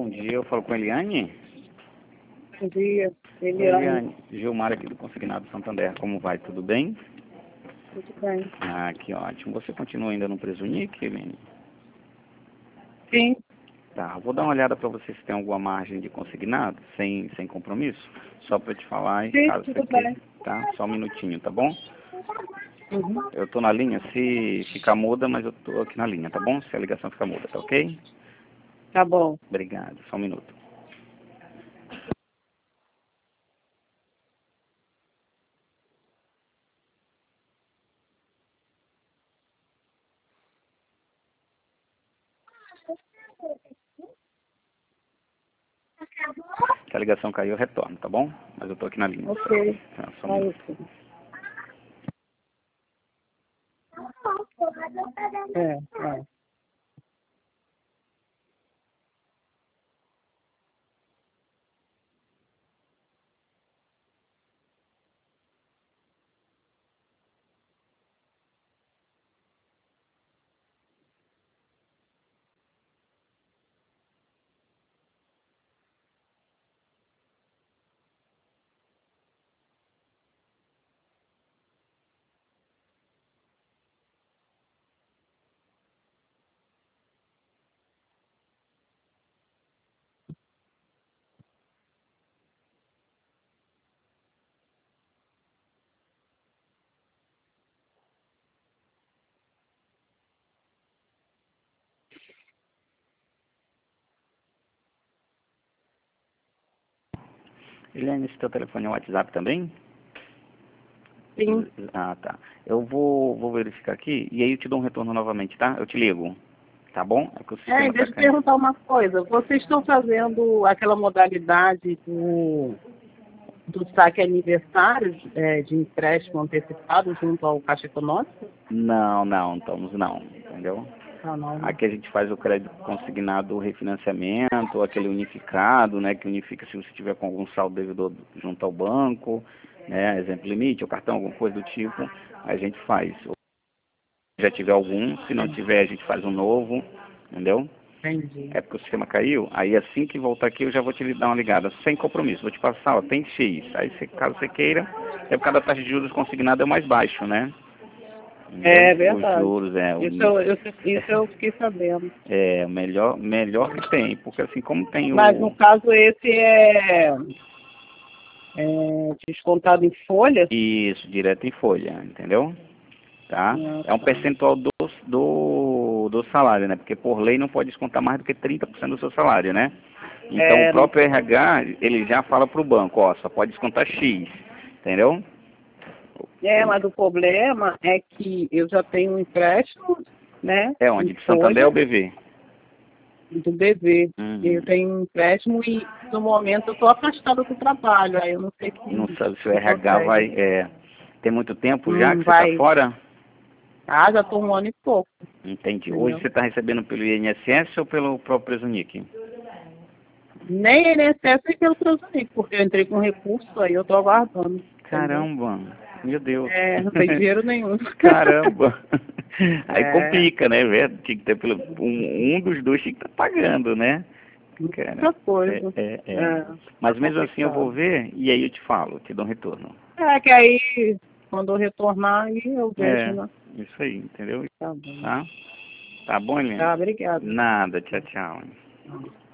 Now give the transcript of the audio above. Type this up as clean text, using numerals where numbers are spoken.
Bom dia, eu falo com a Eliane. Bom dia, Oi, Eliane. Gilmar aqui do Consignado Santander. Como vai? Tudo bem? Tudo bem. Ah, que ótimo. Você continua ainda no Presunic, Eliane? Sim. Tá, vou dar uma olhada para você se tem alguma margem de consignado, sem compromisso, só para te falar, Sim, caso tudo você queira, bem. tá? Só um minutinho, tá bom? Uhum. Eu tô na linha, se ficar muda, mas eu tô aqui na linha, tá bom? Se a ligação ficar muda, tá ok? Tá bom. Obrigado, só um minuto. Se a ligação caiu, eu retorno, tá bom? Mas eu tô aqui na linha. Ok. Tá, só um Aí, minuto. sim. É. Eliane, esse teu telefone é o WhatsApp também? Sim. Ah, tá. Eu vou verificar aqui e aí eu te dou um retorno novamente, tá? Eu te ligo, tá bom? É que o sistema tá Deixa eu caindo. perguntar uma coisa. Vocês estão fazendo aquela modalidade do saque aniversário de empréstimo antecipado junto ao Caixa Econômica? Não, estamos não, entendeu? Ah, não, né? Aqui a gente faz o crédito consignado refinanciamento, aquele unificado, né, que unifica se você tiver com algum saldo devedor junto ao banco, né, exemplo limite, ou cartão, alguma coisa do tipo, a gente faz. Ou se já tiver algum, se não tiver a gente faz um novo, entendeu? Entendi. É porque o sistema caiu, aí assim que voltar aqui eu já vou te dar uma ligada, sem compromisso, vou te passar, ó, tem X, aí caso você queira, é por causa da taxa de juros consignada é o mais baixo, né? Entendeu? É Os verdade. juros, Isso eu fiquei sabendo. é o melhor que tem, porque assim, como tem Mas no o... caso esse é descontado em folha? Isso, direto em folha, entendeu? Tá? Ah, É um tá. percentual do salário, né? Porque por lei não pode descontar mais do que 30% do seu salário, né? Então o Não próprio pode. RH, ele já fala para o banco, ó, só pode descontar X, entendeu? Mas o problema é que eu já tenho um empréstimo, né, É em onde? De Santander ou folha BV? do BV. Eu Uhum. tenho um empréstimo e no momento eu estou afastada do trabalho, aí eu não sei Não sabe se o se RH vai... consegue. tem muito tempo já que você está Vai. fora? Ah, já estou um ano e pouco, Entendi. Hoje entendeu? você está recebendo pelo INSS ou pelo próprio Presunic? Nem INSS nem pelo Transunic, porque eu entrei com recurso, aí eu estou aguardando, entendeu? Caramba, meu Deus. Não tem dinheiro nenhum. Caramba. Aí É, complica, né, velho? Tinha que ter pelo... um dos dois tinha que estar pagando, né? Cara, muita coisa. Mas Tá mesmo assim eu vou complicado. ver e aí eu te falo, te dou um retorno. Que aí, quando eu retornar, aí eu vejo, É, né? isso aí, entendeu? Tá bom. Tá? Tá bom, Helene? Tá, obrigada. Nada, tchau, tchau.